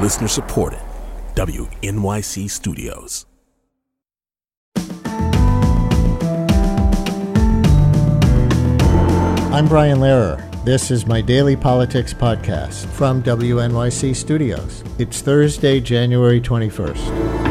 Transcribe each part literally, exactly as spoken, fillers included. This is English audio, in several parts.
Listener supported. W N Y C Studios. I'm Brian Lehrer. This is my daily politics podcast from W N Y C Studios. It's Thursday, January twenty-first.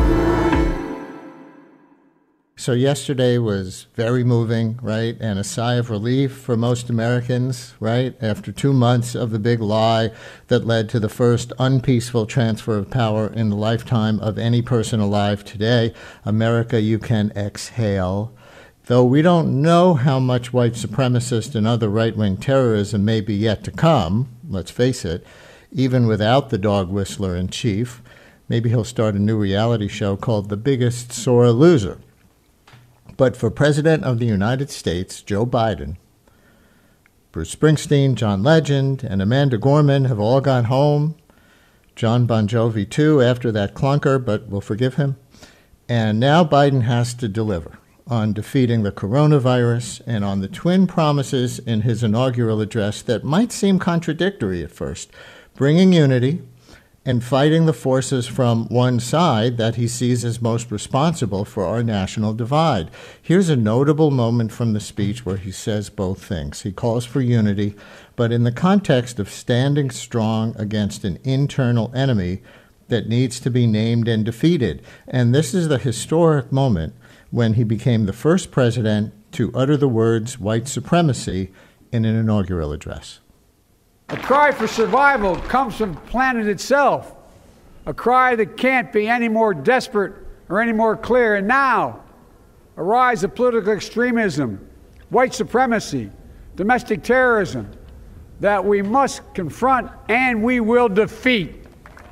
So yesterday was very moving, right? And a sigh of relief for most Americans, right? After two months of the big lie that led to the first unpeaceful transfer of power in the lifetime of any person alive today, America, you can exhale. Though we don't know how much white supremacist and other right-wing terrorism may be yet to come, let's face it, even without the dog whistler in chief, maybe he'll start a new reality show called The Biggest Sore Loser. But for President of the United States, Joe Biden, Bruce Springsteen, John Legend, and Amanda Gorman have all gone home. John Bon Jovi, too, after that clunker, but we'll forgive him. And now Biden has to deliver on defeating the coronavirus and on the twin promises in his inaugural address that might seem contradictory at first, bringing unity and fighting the forces from one side that he sees as most responsible for our national divide. Here's a notable moment from the speech where he says both things. He calls for unity, but in the context of standing strong against an internal enemy that needs to be named and defeated. And this is the historic moment when he became the first president to utter the words white supremacy in an inaugural address. A cry for survival comes from the planet itself, a cry that can't be any more desperate or any more clear. And now, a rise of political extremism, white supremacy, domestic terrorism, that we must confront and we will defeat.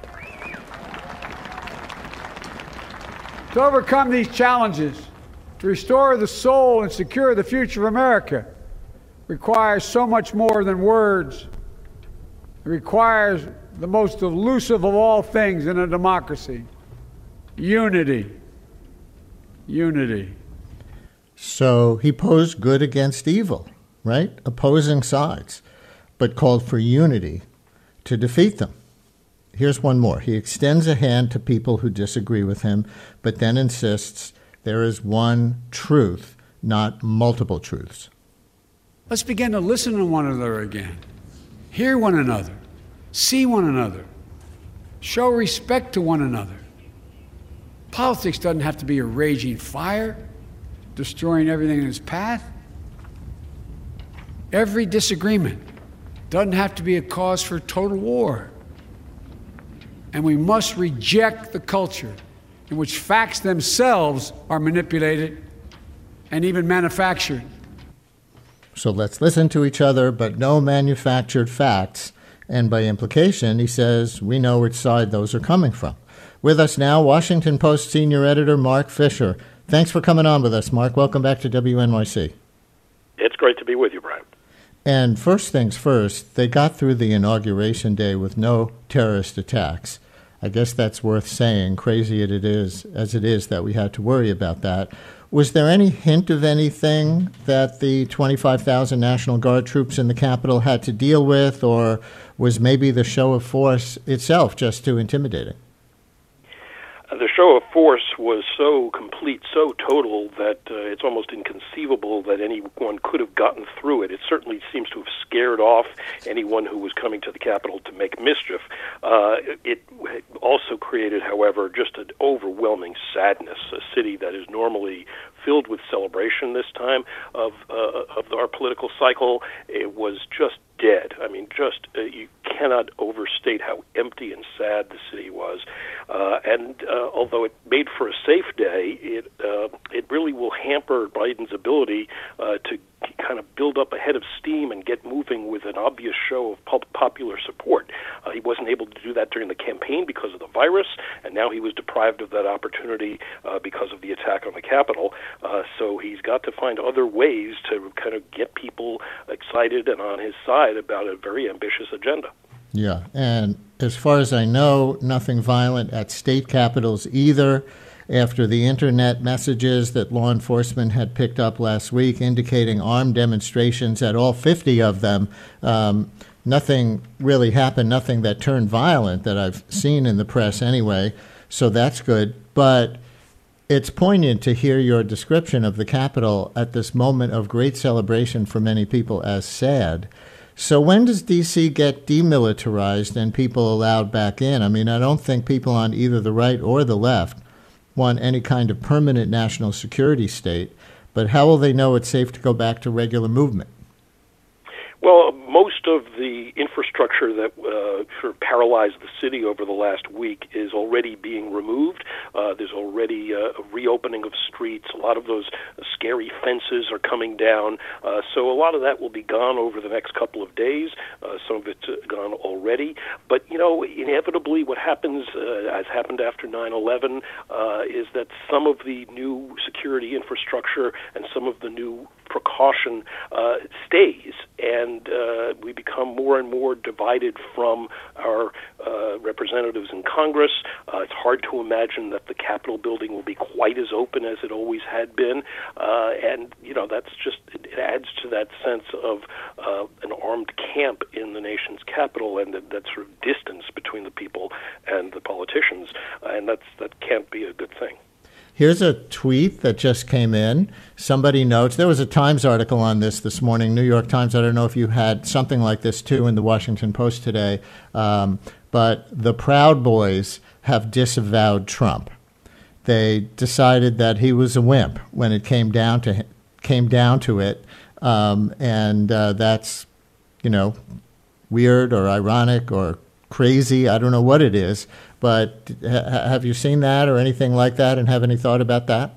To overcome these challenges, to restore the soul and secure the future of America, requires so much more than words. It requires the most elusive of all things in a democracy: unity. Unity. So he posed good against evil, right? Opposing sides, but called for unity to defeat them. Here's one more. He extends a hand to people who disagree with him, but then insists there is one truth, not multiple truths. Let's begin to listen to one another again. Hear one another. See one another. Show respect to one another. Politics doesn't have to be a raging fire, destroying everything in its path. Every disagreement doesn't have to be a cause for total war. And we must reject the culture in which facts themselves are manipulated and even manufactured. So let's listen to each other, but no manufactured facts. And by implication, he says we know which side those are coming from. With us now, Washington Post senior editor Mark Fisher. Thanks for coming on with us, Mark. Welcome back to W N Y C. It's great to be with you, Brian. And first things first, they got through the inauguration day with no terrorist attacks. I guess that's worth saying, crazy it is as it is that we had to worry about that. Was there any hint of anything that the twenty-five thousand National Guard troops in the Capitol had to deal with, or was maybe the show of force itself just too intimidating? The show of force was so complete, so total, that uh, it's almost inconceivable that anyone could have gotten through it. It certainly seems to have scared off anyone who was coming to the Capitol to make mischief. Uh, it also created, however, just an overwhelming sadness, a city that is normally filled with celebration this time of uh, of our political cycle. It was just dead. I mean, just uh, you cannot overstate how empty and sad the city was. Uh, and uh, although it made for a safe day, it uh, it really will hamper Biden's ability uh, to kind of build up a head of steam and get moving with an obvious show of pop- popular support. Uh, he wasn't able to do that during the campaign because of the virus, and now he was deprived of that opportunity uh, because of the attack on the Capitol. Uh, so he's got to find other ways to kind of get people excited and on his side about a very ambitious agenda. Yeah, and as far as I know, nothing violent at state capitals either. after the internet messages that law enforcement had picked up last week indicating armed demonstrations at all fifty of them. Um, nothing really happened, nothing that turned violent that I've seen in the press anyway, so that's good. But it's poignant to hear your description of the Capitol at this moment of great celebration for many people as sad. So when does D C get demilitarized and people allowed back in? I mean, I don't think people on either the right or the left want any kind of permanent national security state, but how will they know it's safe to go back to regular movement? Well, most of the infrastructure that uh, sort of paralyzed the city over the last week is already being removed. Uh, there's already uh, a reopening of streets. A lot of those scary fences are coming down. Uh, so a lot of that will be gone over the next couple of days. Uh, some of it's uh, gone already. But, you know, inevitably what happens, uh, as happened after nine eleven, uh, is that some of the new security infrastructure and some of the new precaution uh, stays, and uh, we become more and more divided from our uh, representatives in Congress. Uh, it's hard to imagine that the Capitol building will be quite as open as it always had been, uh, and you know that's just it adds to that sense of uh, an armed camp in the nation's capital, and that, that sort of distance between the people and the politicians, uh, and that's that can't be a good thing. Here's a tweet that just came in. Somebody notes, there was a Times article on this this morning, New York Times. I don't know if you had something like this, too, in the Washington Post today. Um, but the Proud Boys have disavowed Trump. They decided that he was a wimp when it came down to came down to it. Um, and uh, that's, you know, weird or ironic or crazy. I don't know what it is. But ha- have you seen that or anything like that and have any thought about that?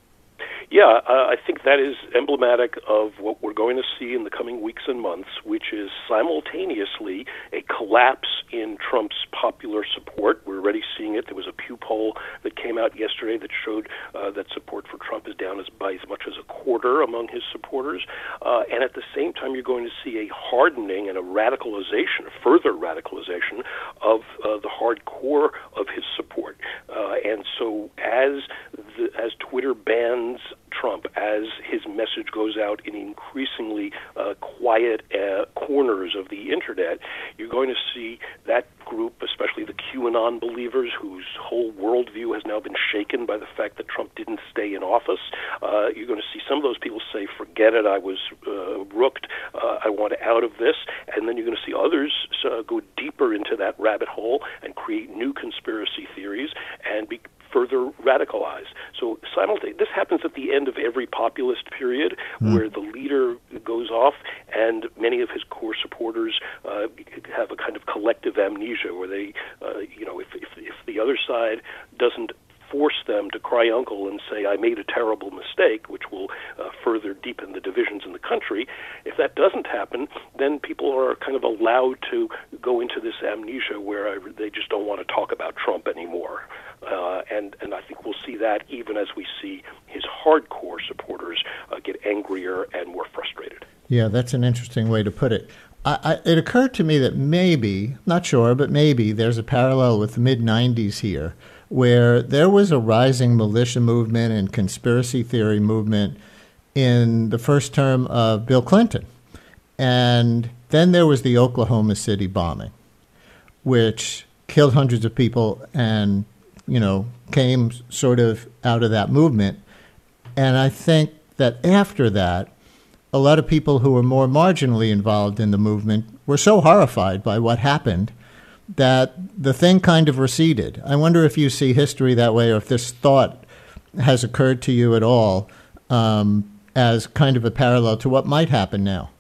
Yeah, uh, I think that is emblematic of what we're going to see in the coming weeks and months, which is simultaneously a collapse in Trump's popular support. We're already seeing it. There was a Pew poll that came out yesterday that showed uh, that support for Trump is down as by as much as a quarter among his supporters. Uh, and at the same time, you're going to see a hardening and a radicalization, a further radicalization of uh, the hardcore of his support. Uh, and so as the, as Twitter bans Trump, as his message goes out in increasingly uh, quiet uh, corners of the internet, you're going to see that group, especially the QAnon believers, whose whole worldview has now been shaken by the fact that Trump didn't stay in office. Uh, you're going to see some of those people say, forget it, I was uh, rooked, uh, I want out of this. And then you're going to see others uh, go deeper into that rabbit hole and create new conspiracy theories and be further radicalized. So simultaneously, this happens at the end of every populist period mm. where the leader goes off and many of his core supporters uh, have a kind of collective amnesia where they, uh, you know, if, if, if the other side doesn't force them to cry uncle and say, I made a terrible mistake, which will uh, further deepen the divisions in the country. If that doesn't happen, then people are kind of allowed to go into this amnesia where I, they just don't want to talk about Trump anymore. Uh, and, and I think we'll see that even as we see his hardcore supporters uh, get angrier and more frustrated. Yeah, that's an interesting way to put it. I, I, it occurred to me that maybe, not sure, but maybe there's a parallel with the mid nineties here, where there was a rising militia movement and conspiracy theory movement in the first term of Bill Clinton. And then there was the Oklahoma City bombing, which killed hundreds of people and, you know, came sort of out of that movement. And I think that after that, a lot of people who were more marginally involved in the movement were so horrified by what happened that the thing kind of receded. I wonder if you see history that way or if this thought has occurred to you at all um, as kind of a parallel to what might happen now.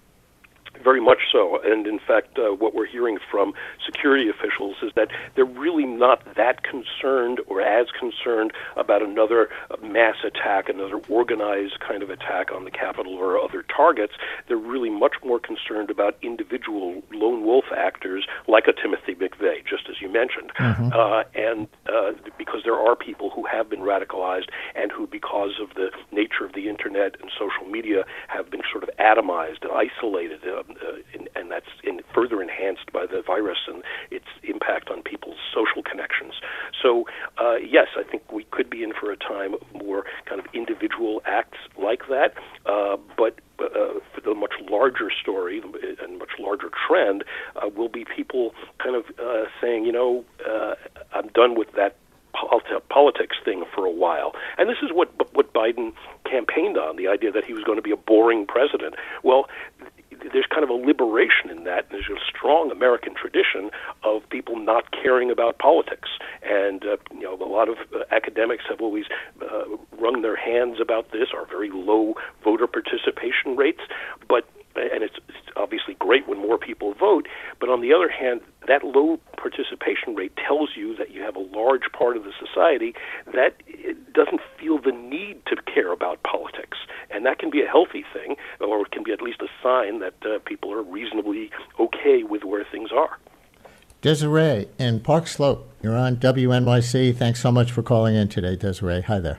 Very much so. And in fact, uh, what we're hearing from security officials is that they're really not that concerned or as concerned about another mass attack, another organized kind of attack on the Capitol or other targets. They're really much more concerned about individual lone wolf actors like a Timothy McVeigh, just as you mentioned. Mm-hmm. Uh, and uh, because there are people who have been radicalized and who, because of the nature of the internet and social media, have been sort of atomized and isolated. Um, Uh, and, and that's in, further enhanced by the virus and its impact on people's social connections. So, uh, yes, I think we could be in for a time of more kind of individual acts like that, uh, but uh, for the much larger story and much larger trend uh, will be people kind of uh, saying, you know, uh, I'm done with that politics thing for a while. And this is what what Biden campaigned on, the idea that he was going to be a boring president. Well, there's kind of a liberation in that. There's a strong American tradition of people not caring about politics. And, uh, you know, a lot of uh, academics have always uh, wrung their hands about this, our very low voter participation rates. But and it's, it's obviously great when more people vote, but on the other hand, that low participation rate tells you that you have a large part of the society that doesn't feel the need to care about politics. And that can be a healthy thing, or it can be at least a sign that uh, people are reasonably okay with where things are. Desiree in Park Slope, you're on W N Y C. Thanks so much for calling in today, Desiree. Hi there.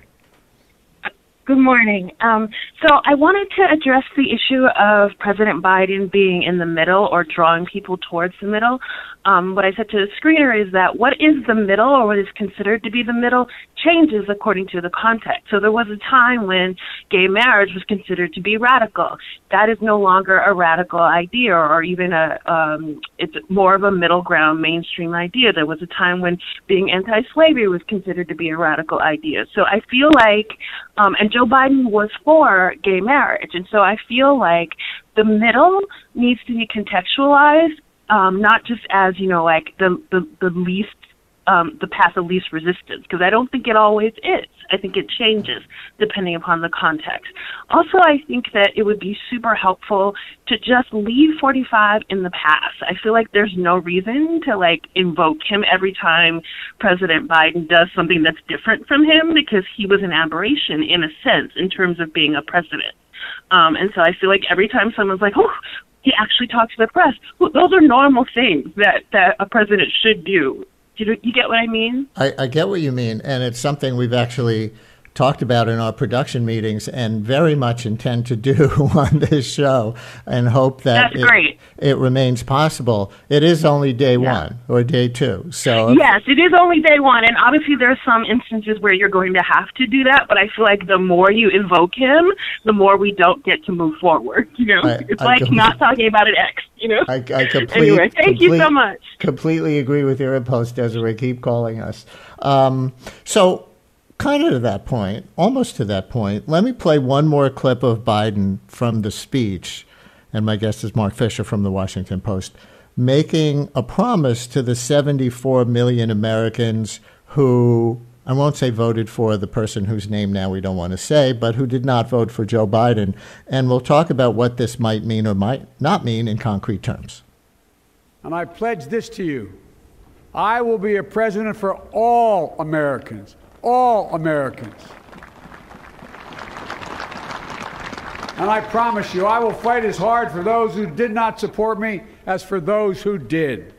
Good morning. Um, so I wanted to address the issue of President Biden being in the middle or drawing people towards the middle. Um, what I said to the screener is that what is the middle, or what is considered to be the middle, changes according to the context. So there was a time when gay marriage was considered to be radical. That is no longer a radical idea, or even a um, it's more of a middle ground mainstream idea. There was a time when being anti-slavery was considered to be a radical idea. So I feel like, um, and Joe Biden was for gay marriage, and so I feel like the middle needs to be contextualized, um, not just as, you know, like the the, the least, um, the path of least resistance, because I don't think it always is. I think it changes depending upon the context. Also, I think that it would be super helpful to just leave forty-five in the past. I feel like there's no reason to, like, invoke him every time President Biden does something that's different from him, because he was an aberration in a sense in terms of being a president. Um, and so I feel like every time someone's like, oh, he actually talks to the press, well, those are normal things that, that a president should do. Do you, you get what I mean? I, I get what you mean, and it's something we've actually talked about in our production meetings and very much intend to do on this show, and hope that That's great. It, it remains possible. It is only day yeah. one or day two. So yes, it is only day one, and obviously there are some instances where you're going to have to do that, but I feel like the more you invoke him, the more we don't get to move forward. You know, I, it's I like com- not talking about an ex, you know? I, I complete, anyway, thank complete, you so much. Completely agree with your impulse, Desiree. Keep calling us. Um, so, kind of to that point, almost to that point, let me play one more clip of Biden from the speech, and my guest is Mark Fisher from the Washington Post, making a promise to the seventy-four million Americans who, I won't say voted for the person whose name now we don't want to say, but who did not vote for Joe Biden. And we'll talk about what this might mean or might not mean in concrete terms. And I pledge this to you. I will be a president for all Americans. All Americans. And I promise you, I will fight as hard for those who did not support me as for those who did.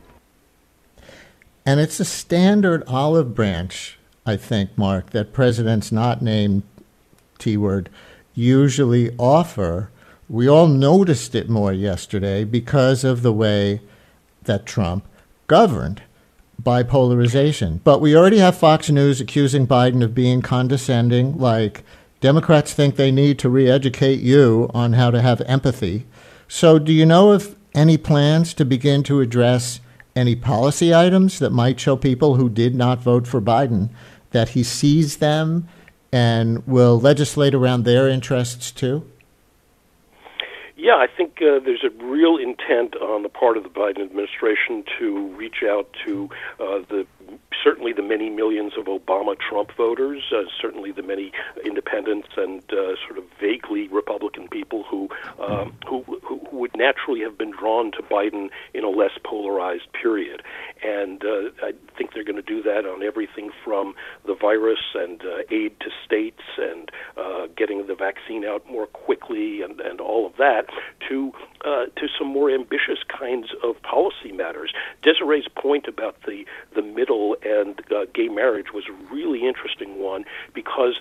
And it's a standard olive branch, I think, Mark, that presidents not named T-word usually offer. We all noticed it more yesterday because of the way that Trump governed. Bipolarization. But we already have Fox News accusing Biden of being condescending, like Democrats think they need to re-educate you on how to have empathy. So do you know of any plans to begin to address any policy items that might show people who did not vote for Biden that he sees them and will legislate around their interests too? Yeah, I think uh, there's a real intent on the part of the Biden administration to reach out to uh, the certainly the many millions of Obama-Trump voters, uh, certainly the many independents and uh, sort of vaguely Republican people who, um, who who would naturally have been drawn to Biden in a less polarized period. And uh, I think they're going to do that on everything from the virus and uh, aid to states and uh, getting the vaccine out more quickly and, and all of that, to uh, to some more ambitious kinds of policy matters. Desiree's point about the, the middle and uh, gay marriage was a really interesting one, because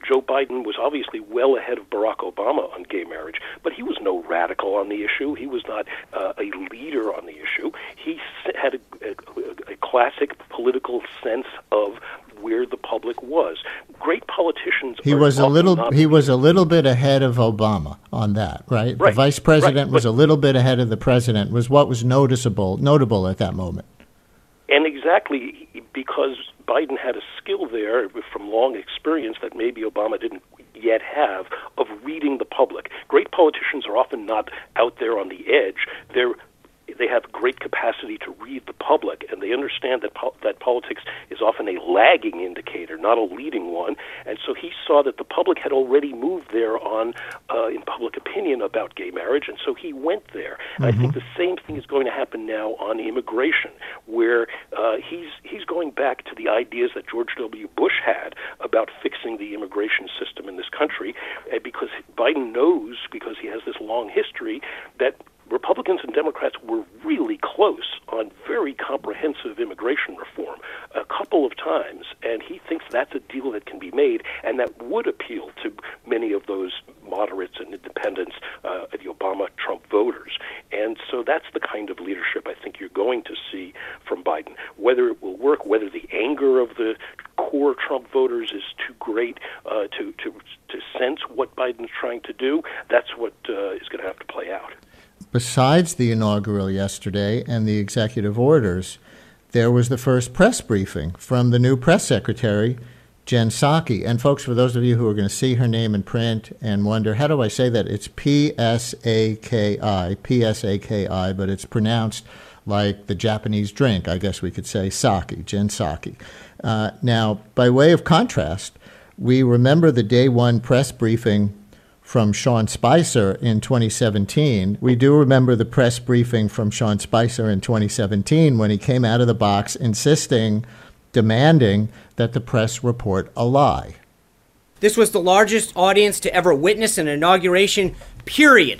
Joe Biden was obviously well ahead of Barack Obama on gay marriage, but he was no radical on the issue. He was not uh, a leader on the issue. He had a, a, a classic political sense of where the public was. Great politicians. He was a little. He was a little bit ahead of Obama on that, right? right. The vice president right. was but, a little bit ahead of the president. Was what was noticeable, notable at that moment. And exactly because Biden had a skill there from long experience that maybe Obama didn't yet have of reading the public. Great politicians are often not out there on the edge. They're They have great capacity to read the public, and they understand that po- that politics is often a lagging indicator, not a leading one. And so he saw that the public had already moved there on uh, in public opinion about gay marriage, and so he went there. Mm-hmm. I think the same thing is going to happen now on immigration, where uh, he's he's going back to the ideas that George W. Bush had about fixing the immigration system in this country, uh, because Biden knows, because he has this long history, that Republicans and Democrats were really close on very comprehensive immigration reform a couple of times, and he thinks that's a deal that can be made and that would appeal to many of those moderates and independents, uh, the Obama-Trump voters. And so that's the kind of leadership I think you're going to see from Biden. Whether it will work, whether the anger of the core Trump voters is too great uh, to, to, to sense what Biden's trying to do, that's what uh, is going to have to play out. Besides the inaugural yesterday and the executive orders, there was the first press briefing from the new press secretary, Jen Psaki. And folks, for those of you who are going to see her name in print and wonder, how do I say that? It's P S A K I, P S A K I, but it's pronounced like the Japanese drink. I guess we could say Psaki, Jen Psaki. Uh, now, by way of contrast, we remember the day one press briefing from Sean Spicer in twenty seventeen. We do remember the press briefing from Sean Spicer in twenty seventeen when he came out of the box insisting, demanding that the press report a lie. This was the largest audience to ever witness an inauguration, period.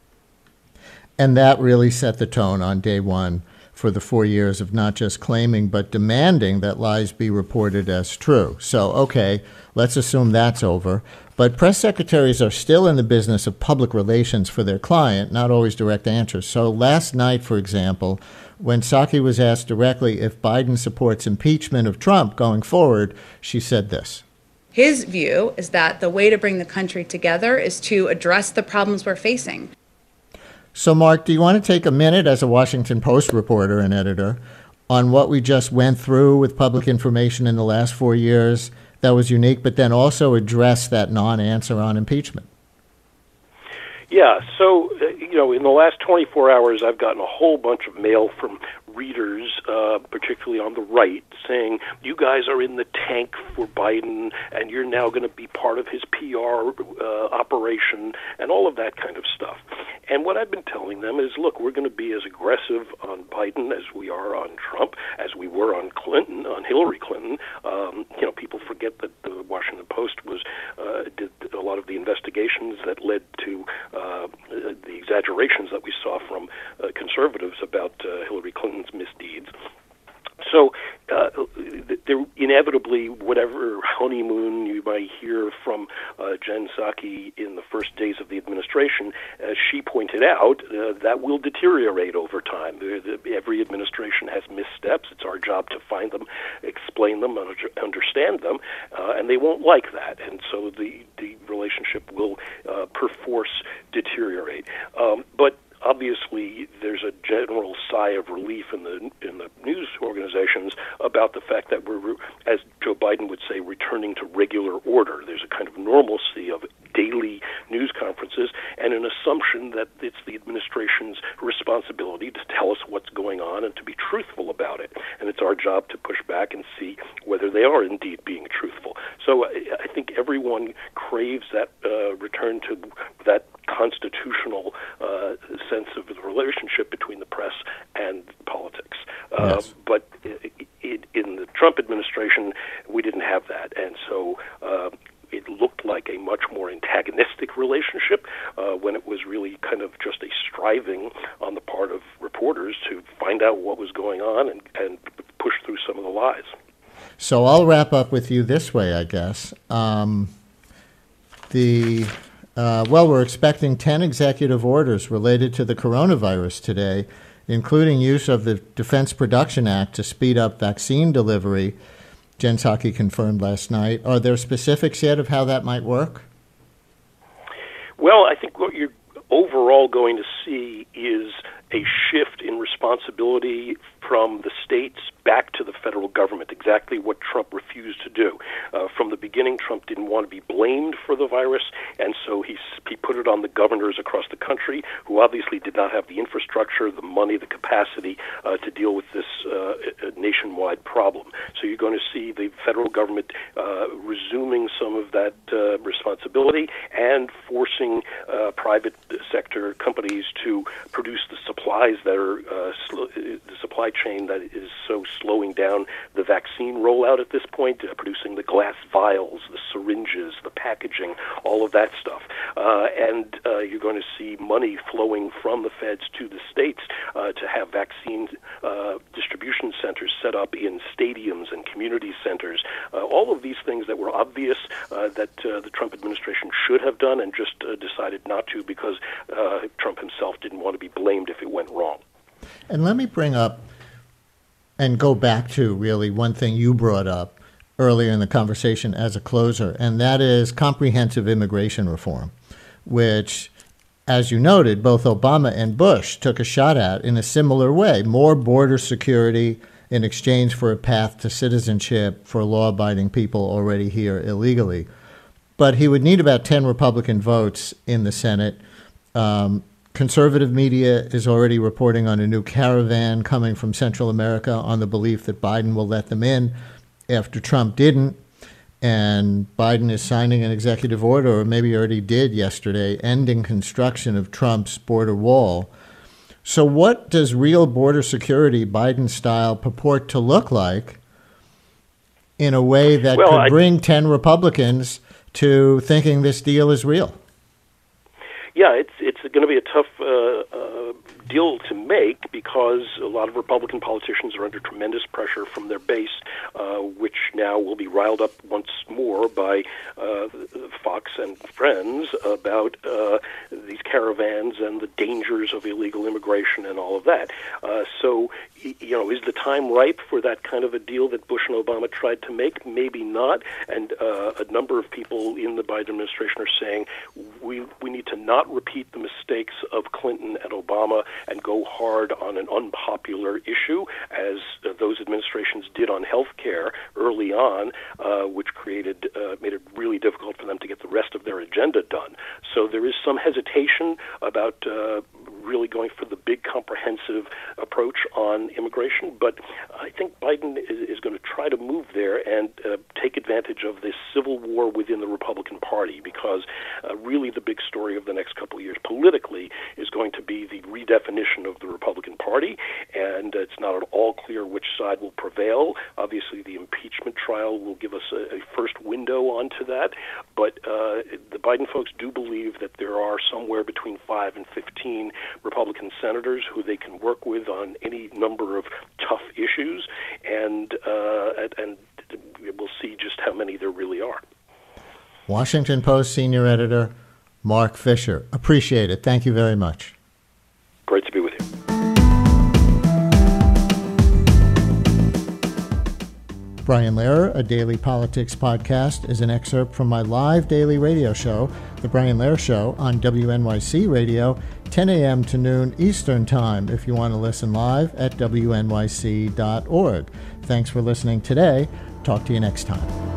And that really set the tone on day one for the four years of not just claiming but demanding that lies be reported as true. So, okay, let's assume that's over. But press secretaries are still in the business of public relations for their client, not always direct answers. So last night, for example, when Psaki was asked directly if Biden supports impeachment of Trump going forward, she said this. His view is that the way to bring the country together is to address the problems we're facing. So, Mark, do you want to take a minute as a Washington Post reporter and editor on what we just went through with public information in the last four years that was unique, but then also address that non-answer on impeachment? Yeah, so, uh, you know, in the last twenty-four hours, I've gotten a whole bunch of mail from readers, uh, particularly on the right, saying, you guys are in the tank for Biden, and you're now going to be part of his P R uh, operation, and all of that kind of stuff. And what I've been telling them is, look, we're going to be as aggressive on Biden as we are on Trump, as we were on Clinton, on Hillary Clinton. Um, you know, people forget that the Washington Post was uh, did a lot of the investigations that led to uh, the exaggerations that we saw from uh, conservatives about uh, Hillary Clinton's misdeeds. So uh, there inevitably, whatever honeymoon you might hear from uh, Jen Psaki in the first days of the administration, as she pointed out, uh, that will deteriorate over time. The, the, every administration has missteps. It's our job to find them, explain them, and understand them, uh, and they won't like that. And so the, the relationship will uh, perforce deteriorate. Um, but obviously, there's a general sigh of relief in the in the news organizations about the fact that we're, as Joe Biden would say, returning to regular order. There's a kind of normalcy of daily news conferences and an assumption that it's the administration's responsibility to tell us what's going on and to be truthful about it. And it's our job to push back and see whether they are indeed being truthful. So I, I think everyone craves that uh, return to that constitutional uh, sense of the relationship between the press and politics. Uh, yes. But it, it, in the Trump administration, we didn't have that. And so uh, it looked like a much more antagonistic relationship uh, when it was really kind of just a striving on the part of reporters to find out what was going on and, and push through some of the lies. So I'll wrap up with you this way, I guess. Um, the uh, well, we're expecting ten executive orders related to the coronavirus today, including use of the Defense Production Act to speed up vaccine delivery. Jen Psaki confirmed last night. Are there specifics yet of how that might work? Well, I think what you're overall going to see is a shift in responsibility from the states back to the federal government, exactly what Trump refused to do. Uh, from the beginning, Trump didn't want to be blamed for the virus, and so he, he put it on the governors across the country, who obviously did not have the infrastructure, the money, the capacity uh, to deal with this uh, nationwide problem. So you're going to see the federal government uh, resuming some of that uh, responsibility and forcing uh, private sector companies to produce the supplies that are uh, sl- the supply chain that is so slowing down the vaccine rollout at this point, uh, producing the glass vials, the syringes, the packaging, all of that stuff. Uh, and uh, you're going to see money flowing from the feds to the states uh, to have vaccine uh, distribution centers set up in stadiums and community centers. Uh, all of these things that were obvious uh, that uh, the Trump administration should have done and just uh, decided not to because uh, Trump himself didn't want to be blamed if it went wrong. And let me bring up and go back to really one thing you brought up earlier in the conversation as a closer, and that is comprehensive immigration reform, which, as you noted, both Obama and Bush took a shot at in a similar way, more border security in exchange for a path to citizenship for law-abiding people already here illegally. But he would need about ten Republican votes in the Senate. Um, Conservative media is already reporting on a new caravan coming from Central America on the belief that Biden will let them in after Trump didn't. And Biden is signing an executive order, or maybe already did yesterday, ending construction of Trump's border wall. So what does real border security, Biden style, purport to look like in a way that well, could I... bring ten Republicans to thinking this deal is real? Yeah, it's it's going to be a tough uh, uh, deal to make because a lot of Republican politicians are under tremendous pressure from their base, uh, which now will be riled up once more by uh, Fox and friends about uh, these caravans and the dangers of illegal immigration and all of that. Uh, so, you know, is the time ripe for that kind of a deal that Bush and Obama tried to make? Maybe not. And uh, a number of people in the Biden administration are saying we we need to not repeat the mistakes of Clinton and Obama and go hard on an unpopular issue, as uh, those administrations did on health care early on, uh, which created uh, made it really difficult for them to get the rest of their agenda done. So there is some hesitation about uh, really going for the big comprehensive approach on immigration, but I think Biden is, is going to try to move there and uh, take advantage of this civil war within the Republican Party, because uh, really the big story of the next couple of years politically is going to be the redefinition of the Republican Party, and it's not at all clear which side will prevail. Obviously, the impeachment trial will give us a, a first window onto that, but uh, the Biden folks do believe that there are somewhere between five and fifteen Republican senators who they can work with on any number of tough issues, and uh, and we'll see just how many there really are. Washington Post senior editor Mark Fisher. Appreciate it. Thank you very much. Great to be with you. Brian Lehrer, a daily politics podcast, is an excerpt from my live daily radio show, The Brian Lehrer Show, on W N Y C Radio, ten a.m. to noon Eastern Time, if you want to listen live at W N Y C dot org. Thanks for listening today. Talk to you next time.